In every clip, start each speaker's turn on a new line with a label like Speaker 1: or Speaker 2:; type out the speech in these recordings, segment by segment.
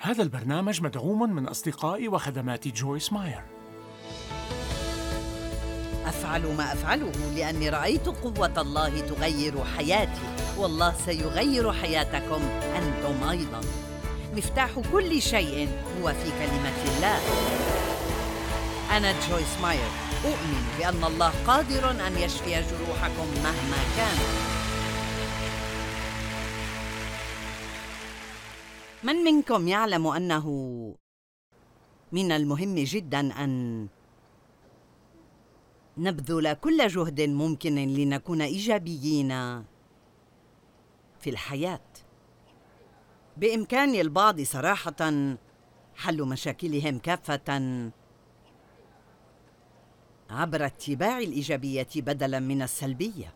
Speaker 1: هذا البرنامج مدعوم من أصدقاء وخدمات جويس ماير.
Speaker 2: أفعل ما أفعله لأني رأيت قوة الله تغير حياتي، والله سيغير حياتكم أنتم أيضاً. مفتاح كل شيء هو في كلمة الله. أنا جويس ماير، أؤمن بأن الله قادر أن يشفي جروحكم مهما كانت. من منكم يعلم أنه من المهم جداً أن نبذل كل جهد ممكن لنكون إيجابيين في الحياة؟ بإمكان البعض صراحة حل مشاكلهم كافة عبر اتباع الإيجابية بدلاً من السلبية.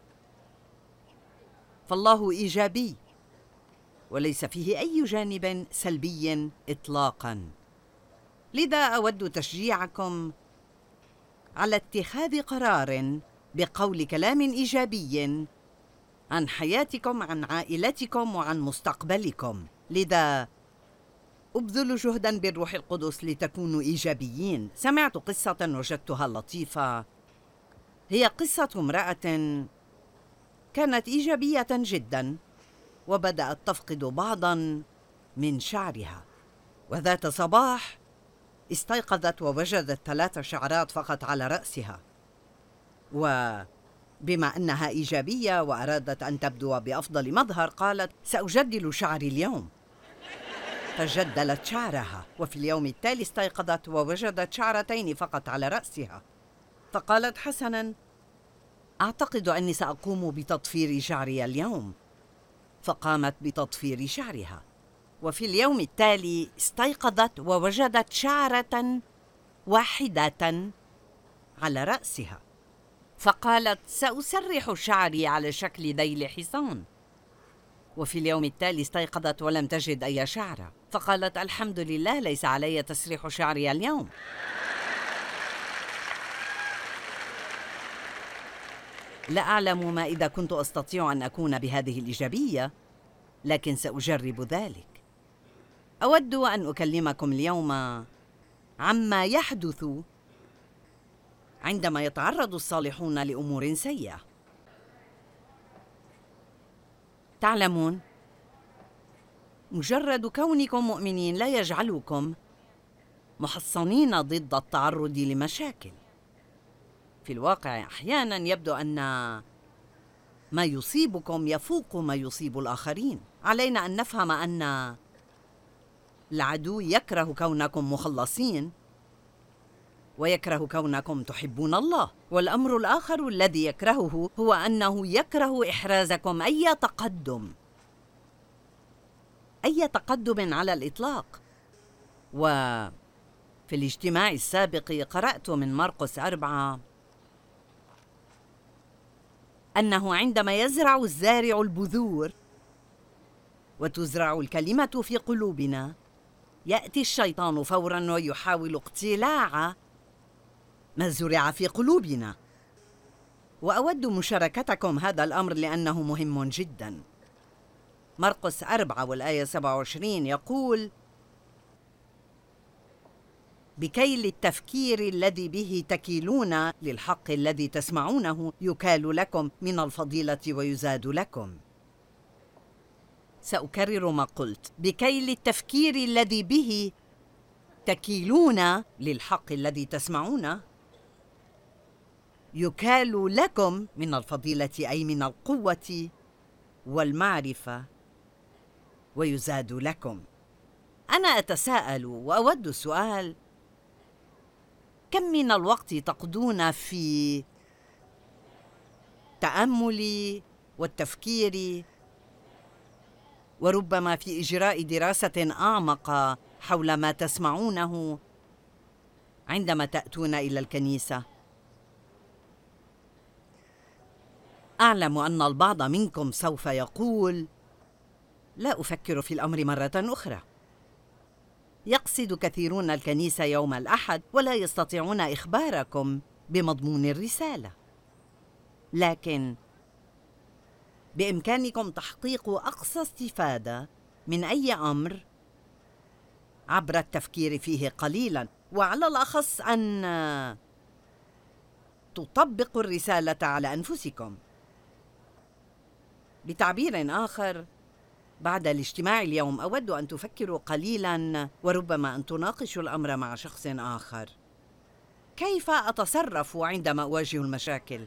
Speaker 2: فالله إيجابي وليس فيه أي جانب سلبي إطلاقاً. لذا أود تشجيعكم على اتخاذ قرار بقول كلام إيجابي عن حياتكم، عن عائلتكم، وعن مستقبلكم. لذا أبذل جهداً بالروح القدس لتكونوا إيجابيين. سمعت قصة وجدتها لطيفة. هي قصة امرأة كانت إيجابية جداً وبدأت تفقد بعضاً من شعرها، وذات صباح استيقظت ووجدت 3 شعرات فقط على رأسها. وبما أنها إيجابية وأرادت أن تبدو بأفضل مظهر، قالت: سأجدل شعري اليوم. فجدلت شعرها، وفي اليوم التالي استيقظت ووجدت 2 شعرات فقط على رأسها. فقالت: حسناً، أعتقد أني سأقوم بتضفير شعري اليوم. فقامت بتضفير شعرها، وفي اليوم التالي استيقظت ووجدت 1 شعرة على رأسها. فقالت: سأسرح شعري على شكل ذيل حصان. وفي اليوم التالي استيقظت ولم تجد أي شعرة. فقالت: الحمد لله، ليس علي تسريح شعري اليوم. لا أعلم ما إذا كنت أستطيع أن أكون بهذه الإيجابية، لكن سأجرب ذلك. أود أن أكلمكم اليوم عما يحدث عندما يتعرض الصالحون لأمور سيئة. تعلمون، مجرد كونكم مؤمنين لا يجعلكم محصنين ضد التعرض لمشاكل. في الواقع أحياناً يبدو أن ما يصيبكم يفوق ما يصيب الآخرين. علينا أن نفهم أن العدو يكره كونكم مخلصين ويكره كونكم تحبون الله، والأمر الآخر الذي يكرهه هو أنه يكره إحرازكم أي تقدم على الإطلاق. وفي الاجتماع السابق قرأت من مرقس 4 أنه عندما يزرع الزارع البذور وتزرع الكلمة في قلوبنا، يأتي الشيطان فوراً ويحاول اقتلاع ما زرع في قلوبنا. وأود مشاركتكم هذا الأمر لأنه مهم جداً. مرقس 4 والآية 27 يقول: بكيل التفكير الذي به تكيلون للحق الذي تسمعونه يكال لكم من الفضيلة ويزاد لكم. سأكرر ما قلت: بكيل التفكير الذي به تكيلون للحق الذي تسمعونه يكال لكم من الفضيلة، أي من القوة والمعرفة، ويزاد لكم. أنا أتساءل وأود السؤال: كم من الوقت تقضون في التأمل والتفكير، وربما في إجراء دراسة أعمق حول ما تسمعونه عندما تأتون إلى الكنيسة؟ أعلم أن البعض منكم سوف يقول: لا أفكر في الأمر مرة أخرى. يقصد كثيرون الكنيسة يوم الأحد ولا يستطيعون إخباركم بمضمون الرسالة، لكن بإمكانكم تحقيق أقصى استفادة من أي أمر عبر التفكير فيه قليلاً، وعلى الأخص أن تطبقوا الرسالة على أنفسكم. بتعبير آخر، بعد الاجتماع اليوم أود أن تفكروا قليلاً وربما أن تناقشوا الأمر مع شخص آخر. كيف أتصرف عندما أواجه المشاكل؟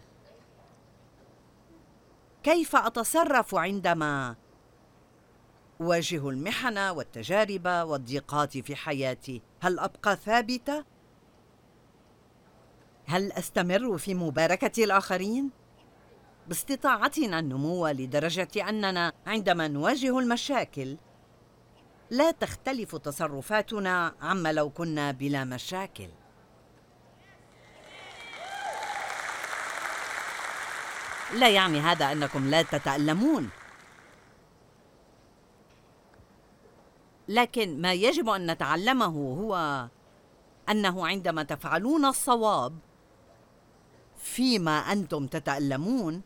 Speaker 2: كيف أتصرف عندما أواجه المحن والتجارب والضيقات في حياتي؟ هل أبقى ثابتة؟ هل أستمر في مباركة الآخرين؟ باستطاعتنا النمو لدرجة أننا عندما نواجه المشاكل لا تختلف تصرفاتنا عما لو كنا بلا مشاكل. لا يعني هذا أنكم لا تتألمون، لكن ما يجب أن نتعلمه هو أنه عندما تفعلون الصواب فيما أنتم تتألمون،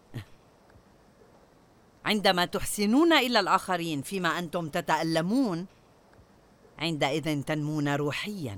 Speaker 2: عندما تحسنون إلى الآخرين فيما أنتم تتألمون، عندئذ تنمون روحياً.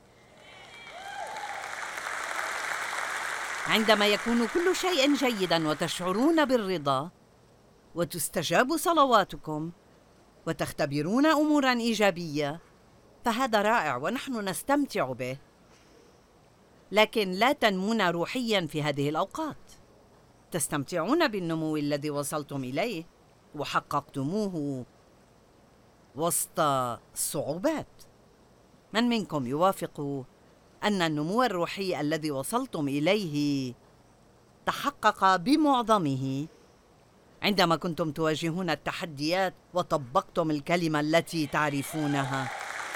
Speaker 2: عندما يكون كل شيء جيداً وتشعرون بالرضا وتستجاب صلواتكم وتختبرون أموراً إيجابية، فهذا رائع ونحن نستمتع به، لكن لا تنمون روحياً في هذه الأوقات. تستمتعون بالنمو الذي وصلتم إليه وحققتموه وسط الصعوبات. من منكم يوافق أن النمو الروحي الذي وصلتم إليه تحقق بمعظمه عندما كنتم تواجهون التحديات وطبقتم الكلمة التي تعرفونها؟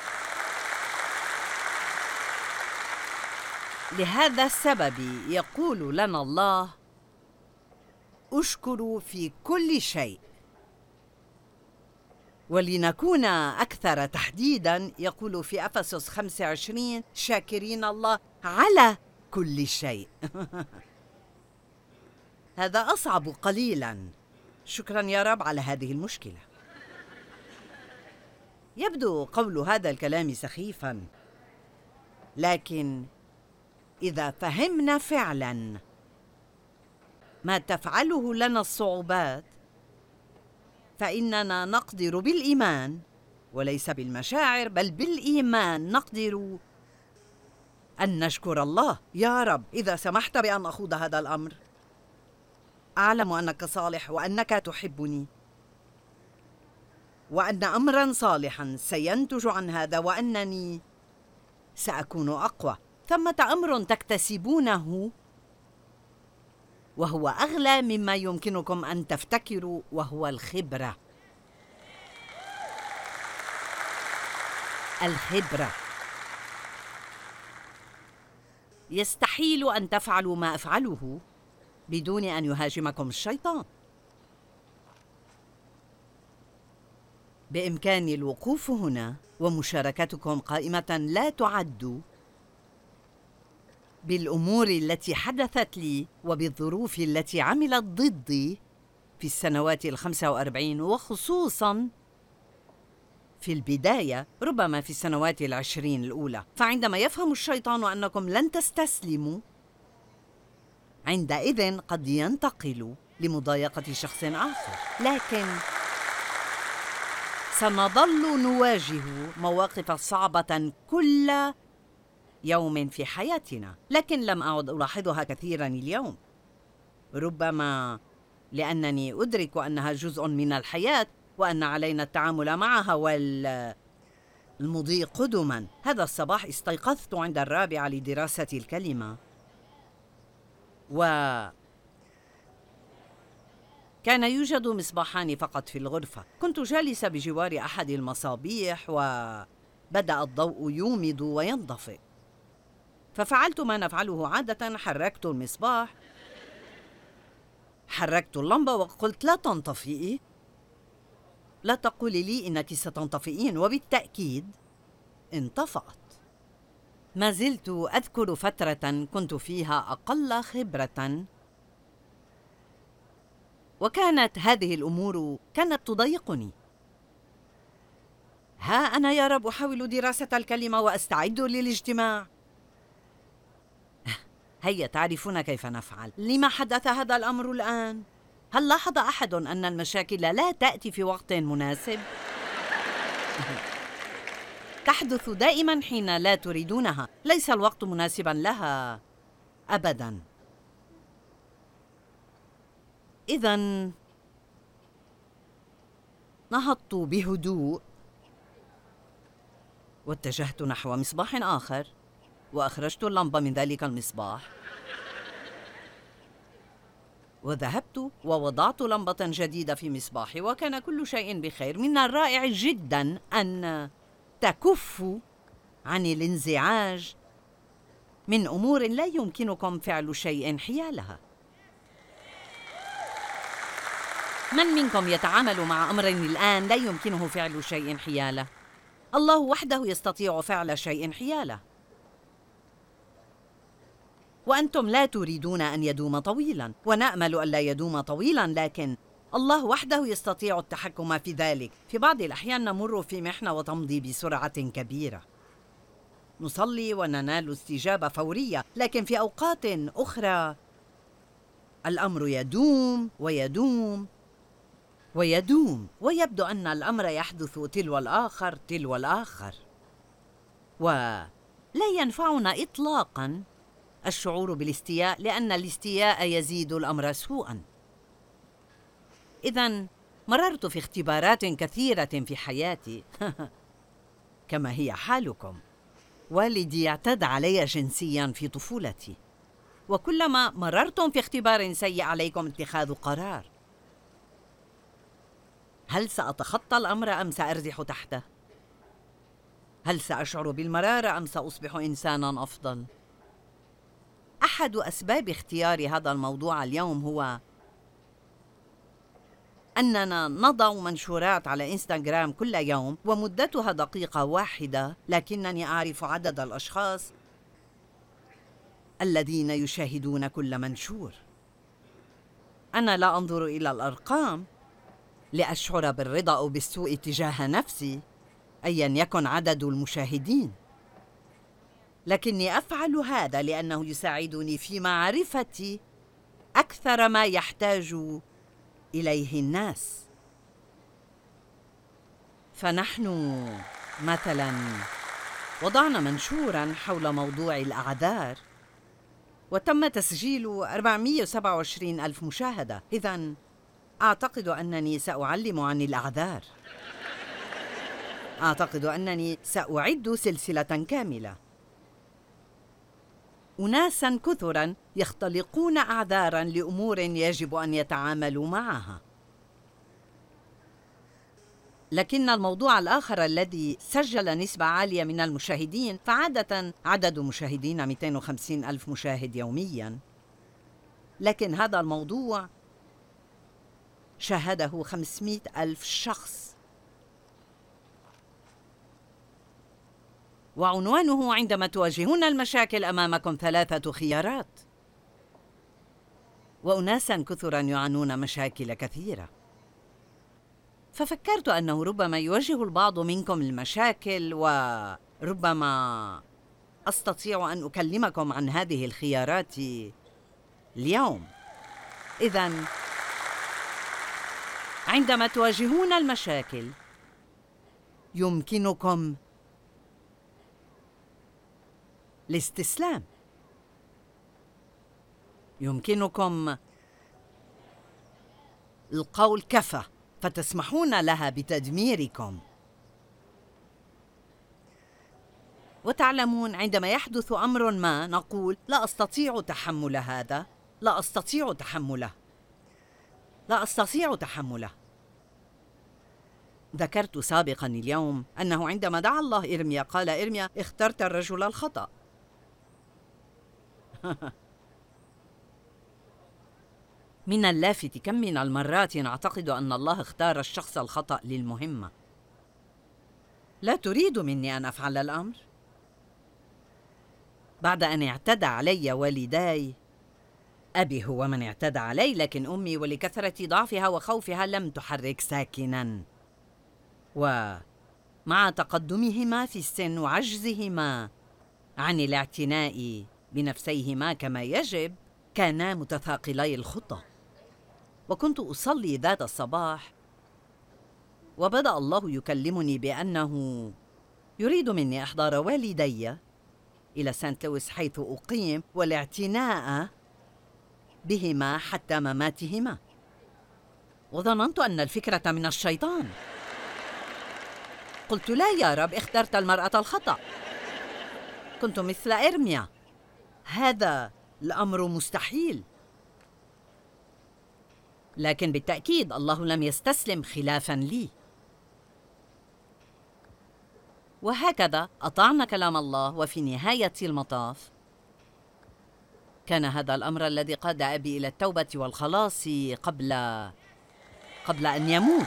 Speaker 2: لهذا السبب يقول لنا الله: اشكروا في كل شيء. ولنكون أكثر تحديداً يقول في أفسس 5:20: شاكرين الله على كل شيء. هذا أصعب قليلاً. شكراً يا رب على هذه المشكلة. يبدو قول هذا الكلام سخيفاً، لكن إذا فهمنا فعلاً ما تفعله لنا الصعوبات، فإننا نقدر بالإيمان وليس بالمشاعر بل بالإيمان نقدر أن نشكر الله: يا رب، إذا سمحت بأن أخوض هذا الأمر، أعلم أنك صالح وأنك تحبني وأن أمراً صالحاً سينتج عن هذا وأنني سأكون أقوى. ثمة أمر تكتسبونه وهو أغلى مما يمكنكم أن تفتكروا، وهو الخبرة. الخبرة. يستحيل أن تفعلوا ما أفعله بدون أن يهاجمكم الشيطان. بإمكاني الوقوف هنا ومشاركتكم قائمة لا تعد بالأمور التي حدثت لي وبالظروف التي عملت ضدي في السنوات 45، وخصوصاً في البداية، ربما في السنوات 20 الأولى. فعندما يفهم الشيطان أنكم لن تستسلموا، عندئذ قد ينتقل لمضايقة شخص آخر. لكن سنظل نواجه مواقف صعبة كل يوم في حياتنا، لكن لم أعد ألاحظها كثيراً اليوم، ربما لأنني أدرك أنها جزء من الحياة وأن علينا التعامل معها والمضي قدماً. هذا الصباح استيقظت عند 4 لدراسة الكلمة، وكان يوجد مصباحان فقط في الغرفة. كنت جالسة بجوار أحد المصابيح وبدأ الضوء يومض وينطفئ، ففعلت ما نفعله عادة: حركت المصباح، حركت اللمبة وقلت: لا تنطفئي، لا تقولي لي إنك ستنطفئين. وبالتأكيد انطفأت. ما زلت أذكر فترة كنت فيها أقل خبرة، وكانت هذه الأمور كانت تضايقني. ها أنا يا رب أحاول دراسة الكلمة وأستعد للاجتماع. هيا تعرفون كيف نفعل. لما حدث هذا الأمر الآن؟ هل لاحظ أحد أن المشاكل لا تأتي في وقت مناسب؟ تحدث دائما حين لا تريدونها، ليس الوقت مناسبا لها أبدا. إذن نهضت بهدوء واتجهت نحو مصباح آخر وأخرجت اللمبة من ذلك المصباح وذهبت ووضعت لمبة جديدة في مصباحي، وكان كل شيء بخير. من الرائع جدا أن تكفوا عن الانزعاج من أمور لا يمكنكم فعل شيء حيالها. من منكم يتعامل مع أمر الآن لا يمكنه فعل شيء حياله؟ الله وحده يستطيع فعل شيء حياله، وأنتم لا تريدون أن يدوم طويلا، ونأمل أن لا يدوم طويلا، لكن الله وحده يستطيع التحكم في ذلك. في بعض الأحيان نمر في محنة وتمضي بسرعة كبيرة، نصلي وننال استجابة فورية، لكن في أوقات أخرى الأمر يدوم ويدوم ويدوم، ويبدو أن الأمر يحدث تلو الآخر تلو الآخر، ولا ينفعنا إطلاقاً الشعور بالاستياء، لأن الاستياء يزيد الأمر سوءاً. إذن مررت في اختبارات كثيرة في حياتي كما هي حالكم. والدي اعتدى علي جنسياً في طفولتي، وكلما مررتم في اختبار سيء عليكم اتخاذ قرار: هل سأتخطى الأمر أم سأرزح تحته؟ هل سأشعر بالمرارة أم سأصبح إنساناً أفضل؟ أحد أسباب اختيار هذا الموضوع اليوم هو أننا نضع منشورات على إنستغرام كل يوم ومدتها دقيقة واحدة، لكنني أعرف عدد الأشخاص الذين يشاهدون كل منشور. أنا لا أنظر إلى الأرقام لأشعر بالرضا أو بالسوء تجاه نفسي أيا يكن عدد المشاهدين، لكني أفعل هذا لأنه يساعدني في معرفة أكثر ما يحتاج إليه الناس. فنحن مثلا وضعنا منشورا حول موضوع الأعذار وتم تسجيل 427 ألف مشاهدة. إذن أعتقد أنني سأعلم عن الأعذار، أعتقد أنني سأعد سلسلة كاملة. أناساً كثراً يختلقون أعذاراً لأمور يجب أن يتعاملوا معها. لكن الموضوع الآخر الذي سجل نسبة عالية من المشاهدين، فعادة عدد مشاهدين 250 ألف مشاهد يومياً، لكن هذا الموضوع شاهده 500 ألف شخص، وعنوانه: عندما تواجهون المشاكل أمامكم 3 خيارات. وأناساً كثراً يعانون مشاكل كثيرة، ففكرت أنه ربما يواجه البعض منكم المشاكل، وربما أستطيع أن أكلمكم عن هذه الخيارات اليوم. إذن عندما تواجهون المشاكل يمكنكم الاستسلام، يمكنكم القول كفى، فتسمحون لها بتدميركم. وتعلمون، عندما يحدث أمر ما نقول: لا أستطيع تحمل هذا، لا أستطيع تحمله، لا أستطيع تحمله. ذكرت سابقا اليوم أنه عندما دعا الله إرميا قال: إرميا، اخترت الرجل الخطأ. من اللافت كم من المرات أعتقد أن الله اختار الشخص الخطأ للمهمة. لا تريد مني أن أفعل الأمر. بعد أن اعتدى علي والداي، أبي هو من اعتدى علي، لكن أمي ولكثرة ضعفها وخوفها لم تحرك ساكناً، وما مع تقدمهما في السن وعجزهما عن الاعتناء بنفسيهما كما يجب، كانا متثاقلي الخطى. وكنت أصلي ذات الصباح وبدأ الله يكلمني بأنه يريد مني إحضار والدي إلى سانت لويس حيث أقيم والاعتناء بهما حتى مماتهما. وظننت أن الفكرة من الشيطان. قلت: لا يا رب، اخترت المرأة الخطأ. كنت مثل إرميا، هذا الأمر مستحيل. لكن بالتأكيد الله لم يستسلم خلافاً لي. وهكذا أطعنا كلام الله، وفي نهاية المطاف كان هذا الأمر الذي قاد أبي إلى التوبة والخلاص قبل أن يموت.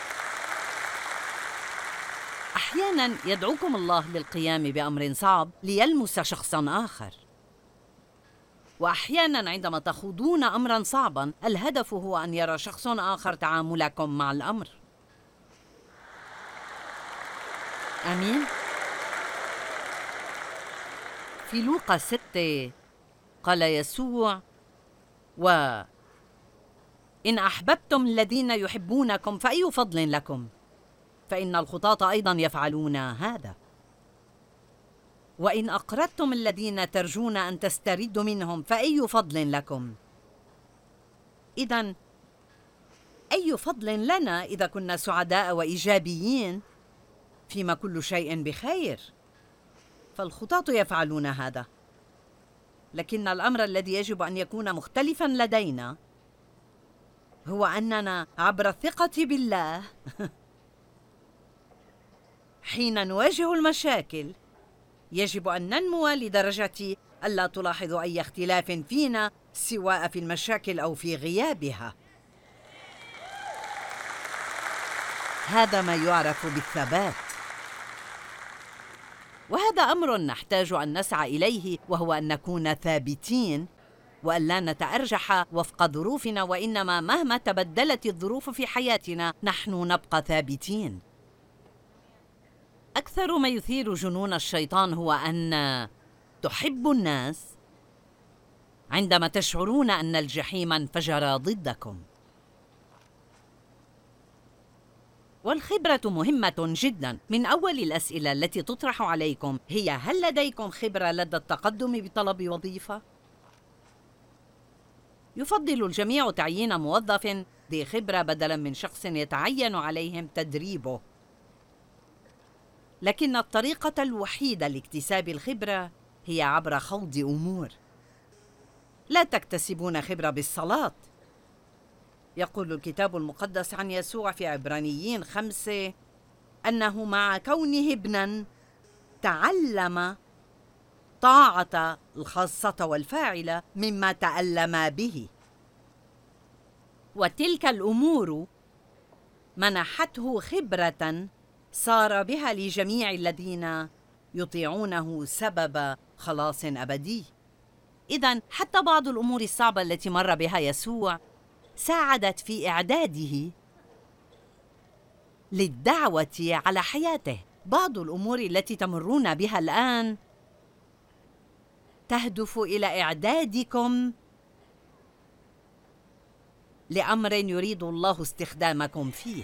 Speaker 2: أحياناً يدعوكم الله للقيام بأمر صعب ليلمس شخصاً آخر، وأحياناً عندما تخوضون أمراً صعباً الهدف هو أن يرى شخص آخر تعاملكم مع الأمر. آمين. في لوقا 6 قال يسوع: وإن أحببتم الذين يحبونكم فأي فضل لكم، فإن الخطاة أيضاً يفعلون هذا. وإن أقرضتم الذين ترجون أن تستردوا منهم فأي فضل لكم. إذن أي فضل لنا إذا كنا سعداء وإيجابيين فيما كل شيء بخير؟ فالخطاة يفعلون هذا، لكن الأمر الذي يجب أن يكون مختلفاً لدينا هو أننا عبر الثقة بالله حين نواجه المشاكل يجب أن ننمو لدرجة ألا تلاحظ أي اختلاف فينا سواء في المشاكل أو في غيابها. هذا ما يعرف بالثبات، وهذا أمر نحتاج أن نسعى إليه، وهو أن نكون ثابتين وأن لا نتأرجح وفق ظروفنا، وإنما مهما تبدلت الظروف في حياتنا نحن نبقى ثابتين. أكثر ما يثير جنون الشيطان هو أن تحبوا الناس عندما تشعرون أن الجحيم انفجر ضدكم. والخبرة مهمة جداً. من أول الأسئلة التي تطرح عليكم هي: هل لديكم خبرة لدى التقدم بطلب وظيفة؟ يفضل الجميع تعيين موظف ذي خبرة بدلاً من شخص يتعين عليهم تدريبه. لكن الطريقة الوحيدة لاكتساب الخبرة هي عبر خوض أمور. لا تكتسبون خبرة بالصلاة. يقول الكتاب المقدس عن يسوع في عبرانيين 5 أنه مع كونه ابناً تعلم طاعة الخاصة والفاعلة مما تألم به، وتلك الأمور منحته خبرة صار بها لجميع الذين يطيعونه سبب خلاص أبدي. إذن حتى بعض الأمور الصعبة التي مر بها يسوع ساعدت في إعداده للدعوة على حياته. بعض الأمور التي تمرون بها الآن تهدف إلى إعدادكم لأمر يريد الله استخدامكم فيه.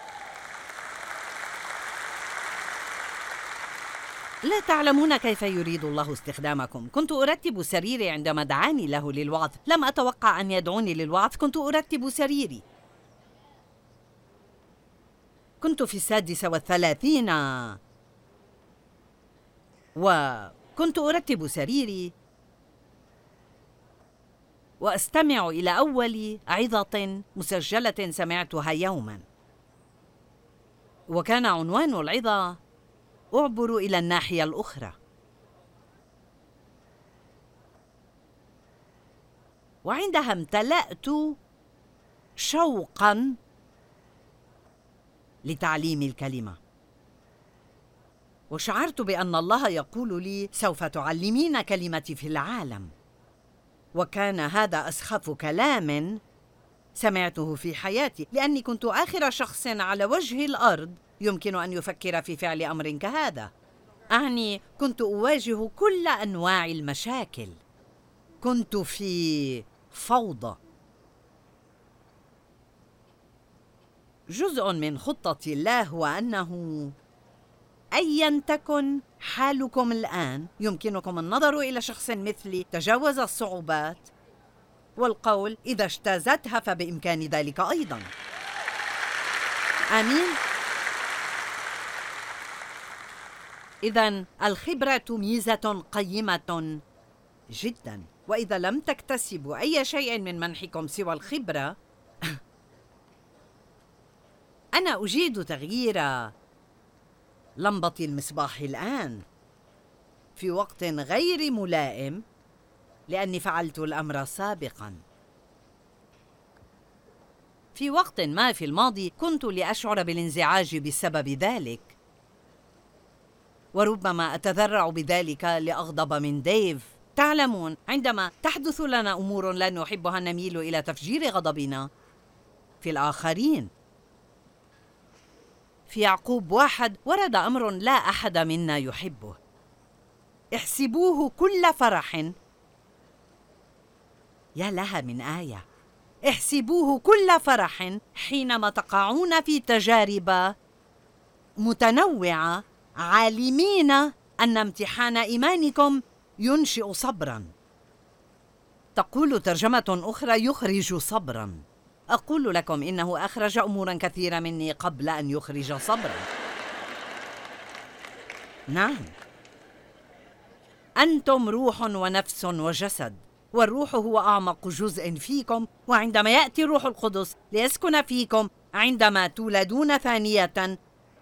Speaker 2: لا تعلمون كيف يريد الله استخدامكم. كنت أرتب سريري عندما دعاني له للوعظ. لم أتوقع أن يدعوني للوعظ، كنت أرتب سريري. كنت في 36 وكنت أرتب سريري وأستمع إلى أول عظة مسجلة سمعتها يوماً، وكان عنوان العظة: أعبر إلى الناحية الأخرى. وعندها امتلأت شوقاً لتعليم الكلمة، وشعرت بأن الله يقول لي: سوف تعلمين كلمتي في العالم. وكان هذا أسخف كلام سمعته في حياتي، لأني كنت آخر شخص على وجه الأرض يمكن أن يفكر في فعل أمر كهذا. أعني كنت أواجه كل أنواع المشاكل، كنت في فوضى. جزء من خطة الله هو أنه أياً تكن حالكم الآن يمكنكم النظر إلى شخص مثلي تجاوز الصعوبات والقول إذا اجتازتها فبإمكان ذلك أيضاً. آمين؟ إذن الخبرة ميزة قيمة جداً، وإذا لم تكتسبوا أي شيء من منحكم سوى الخبرة أنا أجيد تغيير لمبة المصباح الآن في وقت غير ملائم لأني فعلت الأمر سابقاً. في وقت ما في الماضي كنت لأشعر بالانزعاج بسبب ذلك، وربما أتذرع بذلك لأغضب من ديف. تعلمون، عندما تحدث لنا أمور لا نحبها نميل إلى تفجير غضبنا في الآخرين. في يعقوب 1 ورد أمر لا أحد منا يحبه: احسبوه كل فرح. يا لها من آية! احسبوه كل فرح حينما تقعون في تجارب متنوعة، عالمين أن امتحان إيمانكم ينشئ صبراً. تقول ترجمة أخرى يخرج صبراً. أقول لكم إنه أخرج أموراً كثيرة مني قبل أن يخرج صبراً. نعم، أنتم روح ونفس وجسد، والروح هو أعمق جزء فيكم، وعندما يأتي الروح القدس ليسكن فيكم عندما تولدون ثانية،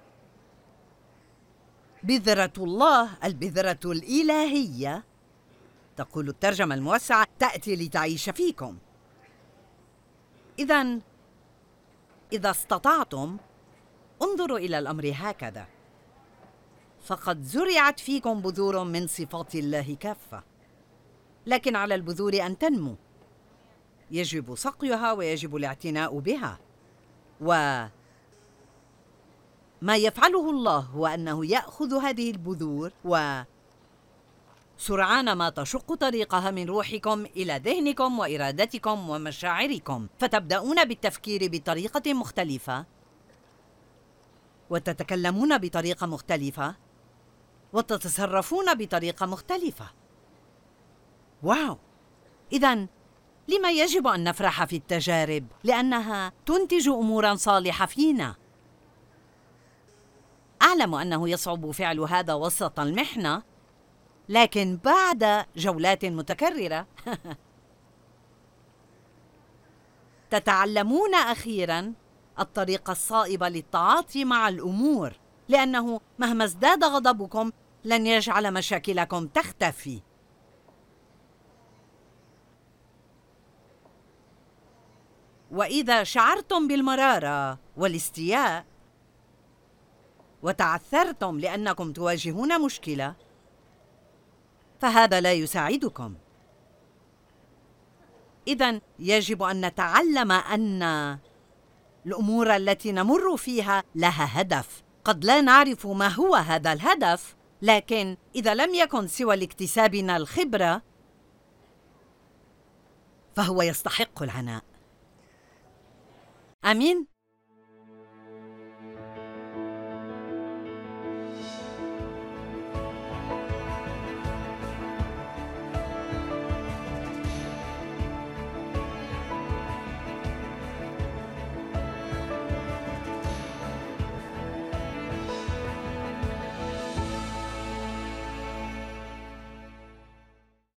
Speaker 2: بذرة الله، البذرة الإلهية، تقول الترجمة الموسعة، تأتي لتعيش فيكم. إذا استطعتم انظروا إلى الأمر هكذا: فقد زرعت فيكم بذور من صفات الله كافة، لكن على البذور أن تنمو، يجب سقيها ويجب الاعتناء بها. وما يفعله الله هو أنه يأخذ هذه البذور وسرعان ما تشق طريقها من روحكم إلى ذهنكم وإرادتكم ومشاعركم، فتبدأون بالتفكير بطريقة مختلفة، وتتكلمون بطريقة مختلفة، وتتصرفون بطريقة مختلفة. واو! إذن لما يجب أن نفرح في التجارب؟ لأنها تنتج أموراً صالحة فينا. أعلم أنه يصعب فعل هذا وسط المحنة، لكن بعد جولات متكررة تتعلمون أخيراً الطريقة الصائبة للتعاطي مع الأمور، لأنه مهما ازداد غضبكم لن يجعل مشاكلكم تختفي. وإذا شعرتم بالمرارة والاستياء وتعثرتم لأنكم تواجهون مشكلة، فهذا لا يساعدكم. إذن يجب أن نتعلم أن الأمور التي نمر فيها لها هدف. قد لا نعرف ما هو هذا الهدف، لكن إذا لم يكن سوى لاكتسابنا الخبرة فهو يستحق العناء. آمين؟